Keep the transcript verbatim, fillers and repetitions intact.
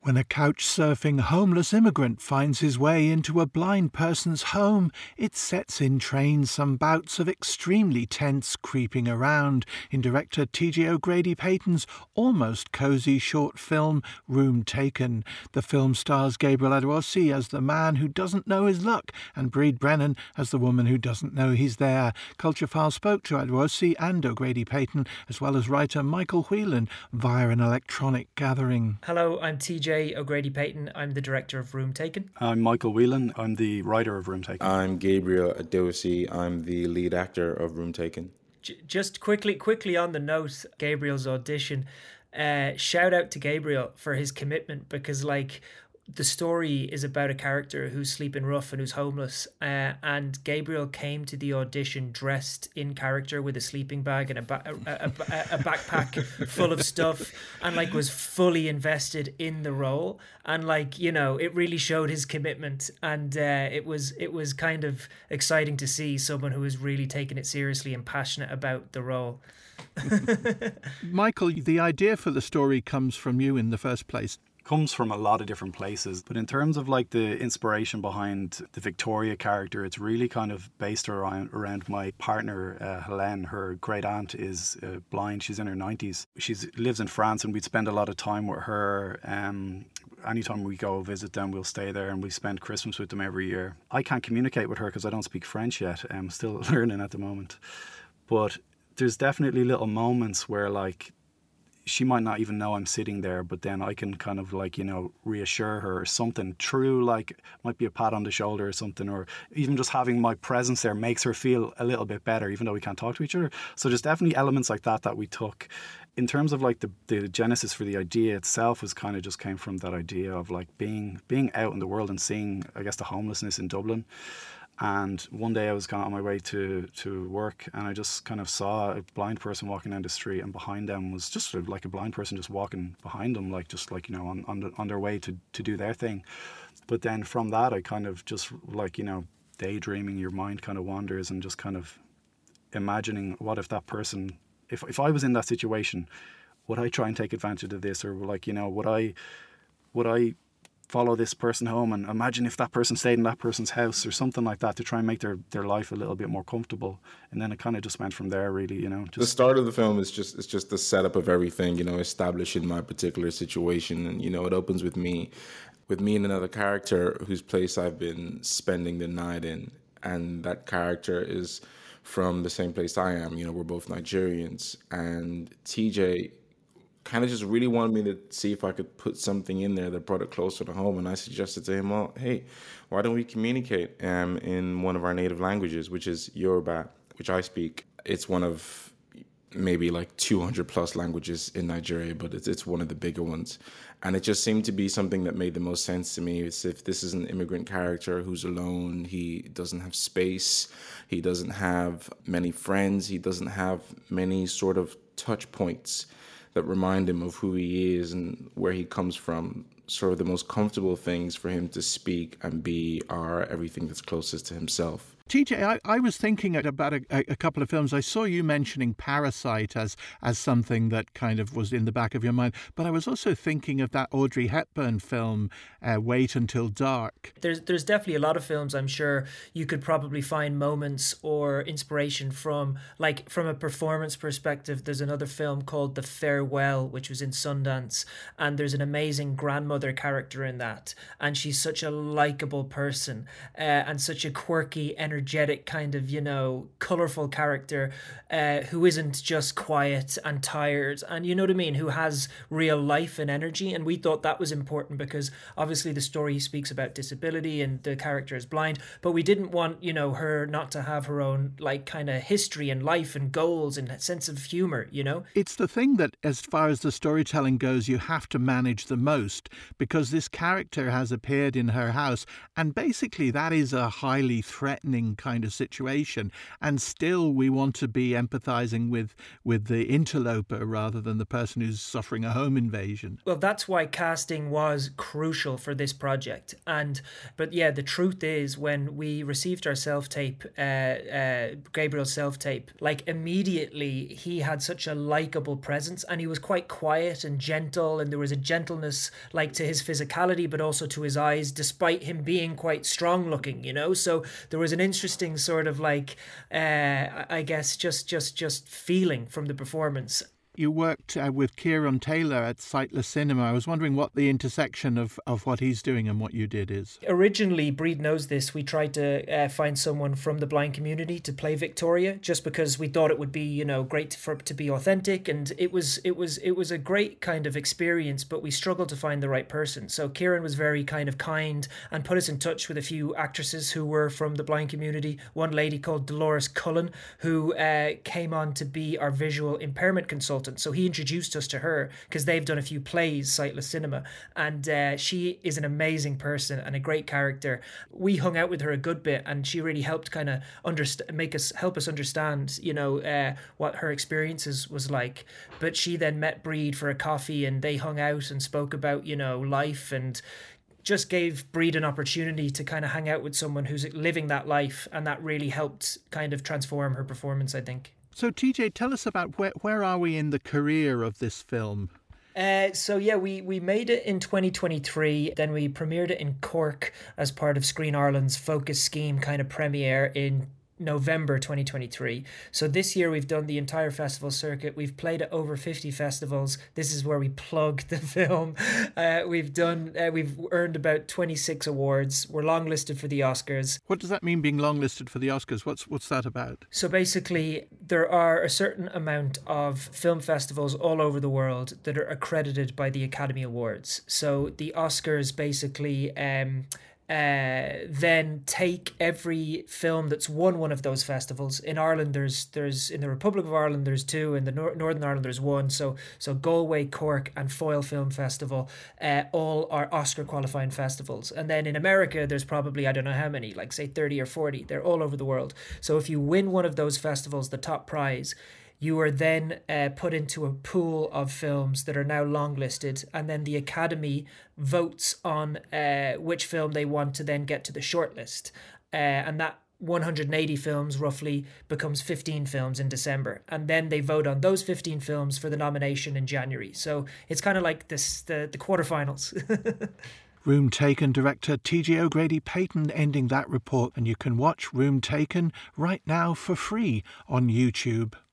When a couch-surfing homeless immigrant finds his way into a blind person's home, it sets in train some bouts of extremely tense creeping around in director T J O'Grady-Peyton's almost cosy short film Room Taken. The film stars Gabriel Adewossi as the man who doesn't know his luck and Breed Brennan as the woman who doesn't know he's there. Culture File spoke to Adewossi and O'Grady-Peyton, as well as writer Michael Whelan, via an electronic gathering. Hello, I'm T J O'Grady-Peyton. I'm the director of Room Taken. I'm Michael Whelan. I'm the writer of Room Taken. I'm Gabriel Adewossi. I'm the lead actor of Room Taken. J- just quickly, quickly on the note, Gabriel's audition. Uh, shout out to Gabriel for his commitment, because like the story is about a character who's sleeping rough and who's homeless, uh, and Gabriel came to the audition dressed in character with a sleeping bag and a, ba- a, a, a, a backpack full of stuff, and like was fully invested in the role, and like, you know, it really showed his commitment, and uh, it was it was kind of exciting to see someone who was really taking it seriously and passionate about the role. Michael, the idea for the story comes from you in the first place. Comes from a lot of different places, but in terms of like the inspiration behind the Victoria character, it's really kind of based around around my partner uh, Helene. Her great aunt is uh, blind. She's in her nineties. She lives in France, and we'd spend a lot of time with her. Um, anytime we go visit them, we'll stay there, and we spend Christmas with them every year. I can't communicate with her because I don't speak French yet. I'm still learning at the moment, but there's definitely little moments where like she might not even know I'm sitting there, but then I can kind of like, you know, reassure her or something true, like might be a pat on the shoulder or something, or even just having my presence there makes her feel a little bit better, even though we can't talk to each other. So there's definitely elements like that that we took. In terms of like the, the genesis for the idea itself was kind of just came from that idea of like being being out in the world and seeing, I guess, the homelessness in Dublin. And one day I was kind of on my way to, to work, and I just kind of saw a blind person walking down the street, and behind them was just like a blind person just walking behind them, like just like, you know, on on, the, on their way to, to do their thing. But then from that, I kind of just like, you know, daydreaming, your mind kind of wanders, and just kind of imagining what if that person, if if I was in that situation, would I try and take advantage of this, or like, you know, would I, would I follow this person home and imagine if that person stayed in that person's house or something like that to try and make their, their life a little bit more comfortable. And then it kind of just went from there, really, you know. Just the start of the film is just it's just the setup of everything, you know, establishing my particular situation. And, you know, it opens with me, with me and another character whose place I've been spending the night in. And that character is from the same place I am. You know, we're both Nigerians. And T J kind of just really wanted me to see if I could put something in there that brought it closer to home. And I suggested to him, well, hey, why don't we communicate um, in one of our native languages, which is Yoruba, which I speak. It's one of maybe like two hundred plus languages in Nigeria, but it's, it's one of the bigger ones. And it just seemed to be something that made the most sense to me. It's if this is an immigrant character who's alone, he doesn't have space, he doesn't have many friends, he doesn't have many sort of touch points that remind him of who he is and where he comes from. Sort of the most comfortable things for him to speak and be are everything that's closest to himself. T J, I, I was thinking about a, a couple of films. I saw you mentioning Parasite as as something that kind of was in the back of your mind, but I was also thinking of that Audrey Hepburn film, uh, Wait Until Dark. There's there's definitely a lot of films I'm sure you could probably find moments or inspiration from. Like from a performance perspective, there's another film called The Farewell, which was in Sundance, and there's an amazing grandmother character in that, and she's such a likable person uh, and such a quirky, energetic energetic kind of, you know, colourful character uh, who isn't just quiet and tired, and you know what I mean, who has real life and energy. And we thought that was important because obviously the story speaks about disability and the character is blind, but we didn't want, you know, her not to have her own like kind of history and life and goals and sense of humour, you know. It's the thing that as far as the storytelling goes you have to manage the most, because this character has appeared in her house, and basically that is a highly threatening kind of situation, and still we want to be empathizing with with the interloper rather than the person who's suffering a home invasion. Well, that's why casting was crucial for this project. And but yeah, the truth is, when we received our self-tape, uh, uh, Gabriel's self-tape, like immediately he had such a likable presence, and he was quite quiet and gentle, and there was a gentleness like like to his physicality, but also to his eyes, despite him being quite strong looking, you know. So there was an interesting sort of like, uh, I guess, just just just feeling from the performance. You worked uh, with Kieran Taylor at Sightless Cinema. I was wondering what the intersection of, of what he's doing and what you did is. Originally, Breed Knows This, we tried to uh, find someone from the blind community to play Victoria, just because we thought it would be, you know, great for it to be authentic, and it was it was it was a great kind of experience, but we struggled to find the right person. So Kieran was very kind of kind and put us in touch with a few actresses who were from the blind community. One lady called Dolores Cullen, who uh, came on to be our visual impairment consultant. So he introduced us to her because they've done a few plays, Sightless Cinema, and uh, she is an amazing person and a great character. We hung out with her a good bit, and she really helped kind of understand, make us help us understand, you know, uh, what her experiences was like. But she then met Breed for a coffee, and they hung out and spoke about, you know, life, and just gave Breed an opportunity to kind of hang out with someone who's living that life, and that really helped kind of transform her performance, I think. So, T J, tell us about where where are we in the career of this film? Uh, so yeah, we, we made it in twenty twenty-three, then we premiered it in Cork as part of Screen Ireland's Focus Scheme kind of premiere in November twenty twenty-three. So this year we've done the entire festival circuit. We've played at over fifty festivals. This is where we plug the film. Uh, we've done. Uh, we've earned about twenty-six awards. We're longlisted for the Oscars. What does that mean, being longlisted for the Oscars? What's what's that about? So basically, there are a certain amount of film festivals all over the world that are accredited by the Academy Awards. So the Oscars basically um, Uh, then take every film that's won one of those festivals. In Ireland, there's there's in the Republic of Ireland, there's two. In the Nor- Northern Ireland, there's one. So so Galway, Cork, and Foyle Film Festival, uh, all are Oscar qualifying festivals. And then in America, there's probably I don't know how many, like say thirty or forty. They're all over the world. So if you win one of those festivals, the top prize, you are then uh, put into a pool of films that are now longlisted, and then the Academy votes on uh, which film they want to then get to the shortlist. Uh, and that one hundred eighty films roughly becomes fifteen films in December. And then they vote on those fifteen films for the nomination in January. So it's kind of like this the, the quarterfinals. Room Taken director T J O'Grady-Peyton ending that report, and you can watch Room Taken right now for free on YouTube.